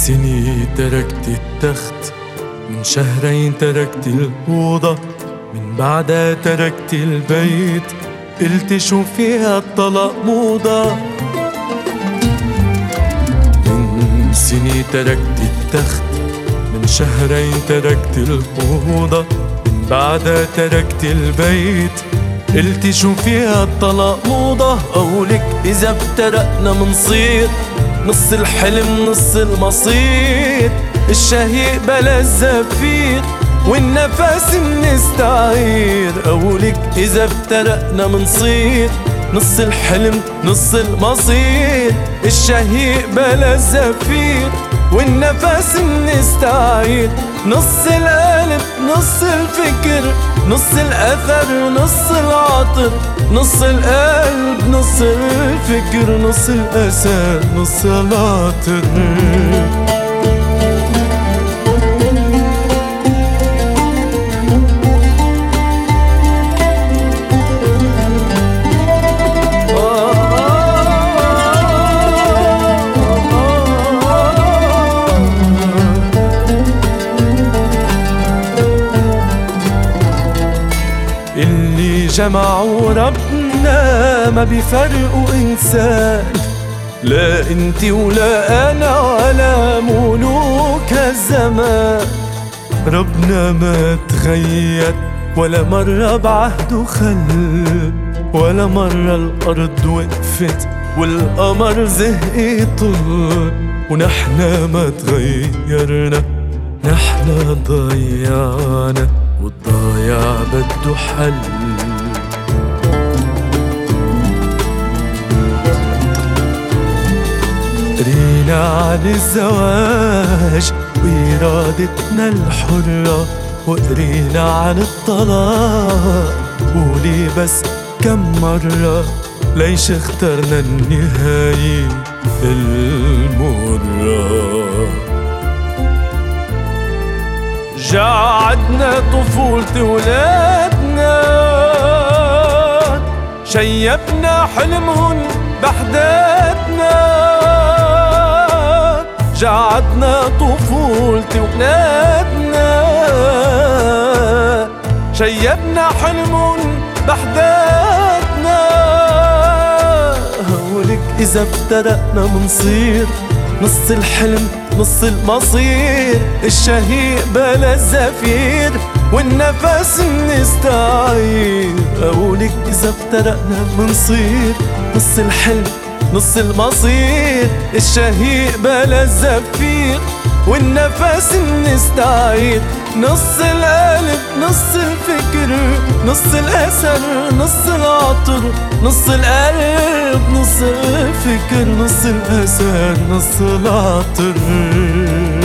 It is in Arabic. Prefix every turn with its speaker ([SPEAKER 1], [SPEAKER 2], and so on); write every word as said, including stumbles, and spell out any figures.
[SPEAKER 1] سنين تركت التخت، من شهرين تركت الأوضة، من بعدها تركت البيت. قلت شو فيها الطلاق موضة. من سنين تركت التخت، من شهرين تركت الأوضة، من بعدها تركت البيت. قلت شو فيها الطلاق موضة. قولك إذا افترقنا منصير نص الحلم نص المصير، الشهيق بلا الزفير والنفس منستعير. قولك إذا افترقنا منصير نص الحلم نص المصير، الشهيق بلا الزفير والنفس منستعير. نص القلب نص الفكر نص الأثر نص العطر، نص القلب نص الفكر نص الأثر نص العطر. اللي جمعوا ربنا ما بيفرقوا إنسان، لا انتي ولا أنا ولا ملوك هالزمان. ربنا ما تغير ولا مرة بعهده خل، ولا مرة الأرض وقفت والقمر زهق طل. ونحنا ما تغيرنا، نحنا ضيعنا والضايع بده حل. قرينا عن الزواج وإرادتنا الحرة، وقرينا عن الطلاق. قولي بس كم مرة ليش اخترنا النهاية المرة. جعدنا طفولة ولادنا، شيبنا حلمهن بحداتنا. جعدنا طفولة ولادنا، شيبنا حلمهن بحداتنا. هولك إذا افترقنا منصير نص الحلم نص المصير، الشهيق بلا الزفير والنفس منستعير. قولك إذا افترقنا منصير نص الحلم نص المصير، الشهيق بلا الزفير والنفس منستعير. نص القلب نص الفكر نص الأثر نص العطر، نص القلب نص الفكر نص الأثر نص العطر.